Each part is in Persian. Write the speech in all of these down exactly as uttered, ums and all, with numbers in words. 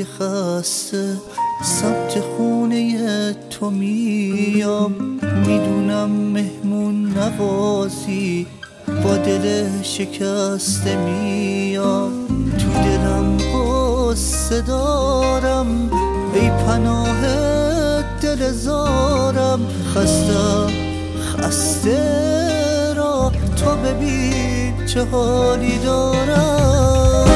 وقتی خسته سمت خونه تو میام، میدونم مهمون نوازی با دل شکسته میام. تو دلم قصه دارم ای پناه دل زارم، خستم خسته را تو ببین چه حالی دارم.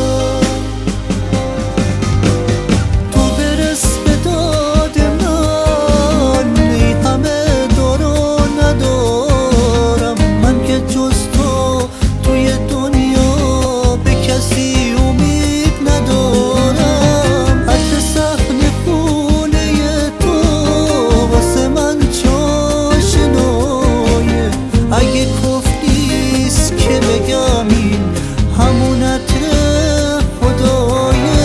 تو برس به داد من، ای همه دارو ندارم، من که جز تو توی دنیا به کسی امید ندارم. حتی صحن خونه تو واسه من چاشنایه، اگه کف نیست که بگم این همون عطر خدایه.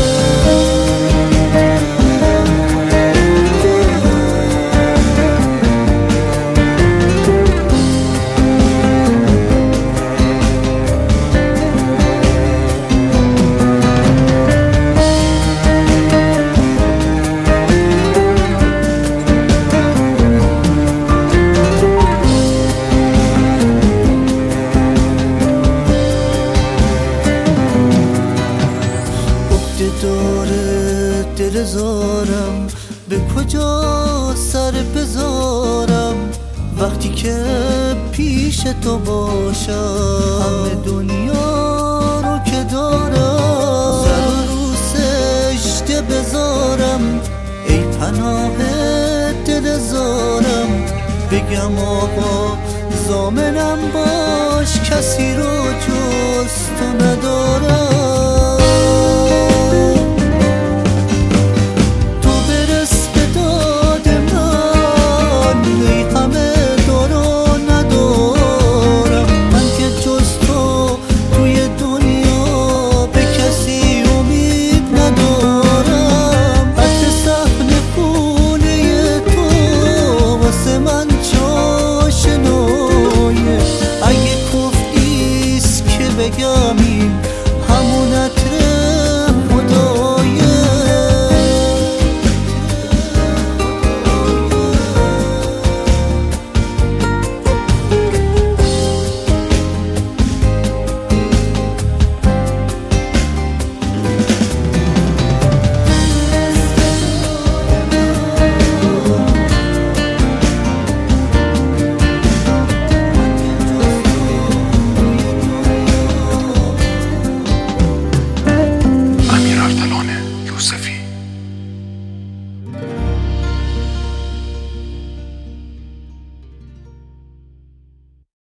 داره دل زارم به کجا سر بذارم، وقتی که پیش تو باشم همه دنیا رو که دارم. سر رو سجده بذارم ای پناه دل زارم، بگم آقا ضامنم باش کسی رو جز تو ندارم. Yo